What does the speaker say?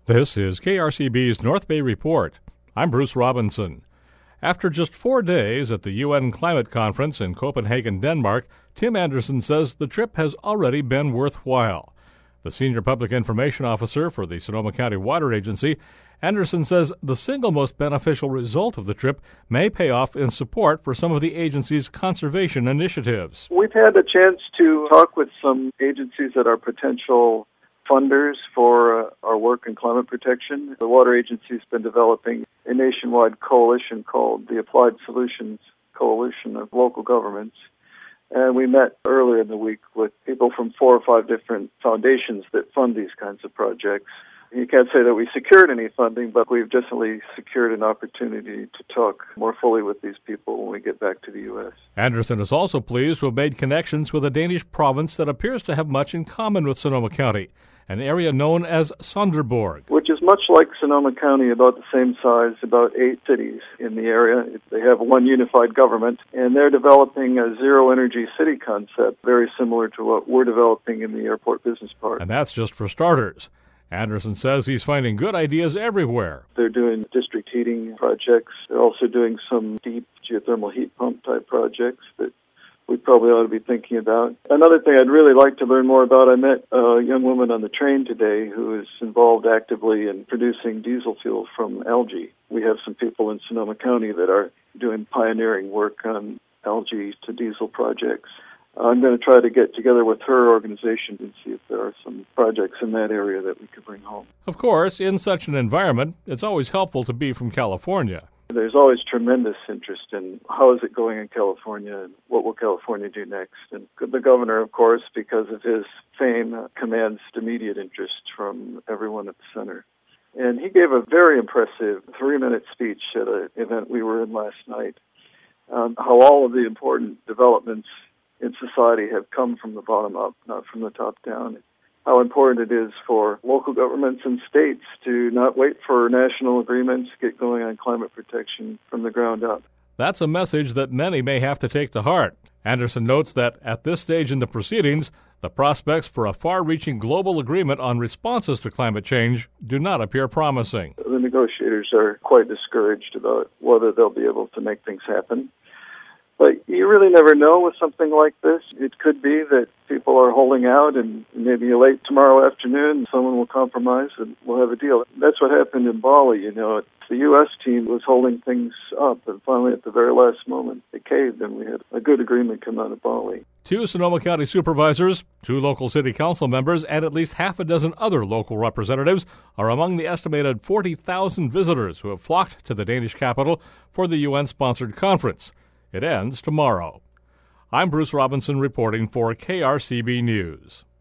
This is KRCB's North Bay Report. I'm Bruce Robinson. After just 4 days at the UN Climate Conference in Copenhagen, Denmark, Tim Anderson says the trip has already been worthwhile. The Senior Public Information Officer for the Sonoma County Water Agency, Anderson says the single most beneficial result of the trip may pay off in support for some of the agency's conservation initiatives. We've had a chance to talk with some agencies that are potential funders for our work in climate protection. The Water Agency's been developing a nationwide coalition called the Applied Solutions Coalition of Local Governments. And we met earlier in the week with people from 4 or 5 different foundations that fund these kinds of projects. You can't say that we secured any funding, but we've definitely secured an opportunity to talk more fully with these people when we get back to the U.S. Anderson is also pleased to have made connections with a Danish province that appears to have much in common with Sonoma County, an area known as Sonderborg, which is much like Sonoma County, about the same size, about 8 cities in the area. They have one unified government, and they're developing a zero-energy city concept, very similar to what we're developing in the Airport Business Park. And that's just for starters. Anderson says he's finding good ideas everywhere. They're doing district heating projects. They're also doing some deep geothermal heat pump type projects that we probably ought to be thinking about. Another thing I'd really like to learn more about, I met a young woman on the train today who is involved actively in producing diesel fuel from algae. We have some people in Sonoma County that are doing pioneering work on algae to diesel projects. I'm going to try to get together with her organization and see if there are some projects in that area that we could bring home. Of course, in such an environment, it's always helpful to be from California. There's always tremendous interest in how is it going in California and what will California do next. And the governor, of course, because of his fame, commands immediate interest from everyone at the center. And he gave a very impressive 3-minute speech at an event we were in last night on how all of the important developments in society have come from the bottom up, not from the top down. How important it is for local governments and states to not wait for national agreements, get going on climate protection from the ground up. That's a message that many may have to take to heart. Anderson notes that at this stage in the proceedings, the prospects for a far-reaching global agreement on responses to climate change do not appear promising. The negotiators are quite discouraged about whether they'll be able to make things happen. But you really never know with something like this. It could be that people are holding out and maybe late tomorrow afternoon someone will compromise and we'll have a deal. That's what happened in Bali, The U.S. team was holding things up, and finally at the very last moment they caved and we had a good agreement come out of Bali. 2 Sonoma County supervisors, 2 local city council members, and at least half a dozen other local representatives are among the estimated 40,000 visitors who have flocked to the Danish capital for the UN-sponsored conference. It ends tomorrow. I'm Bruce Robinson reporting for KRCB News.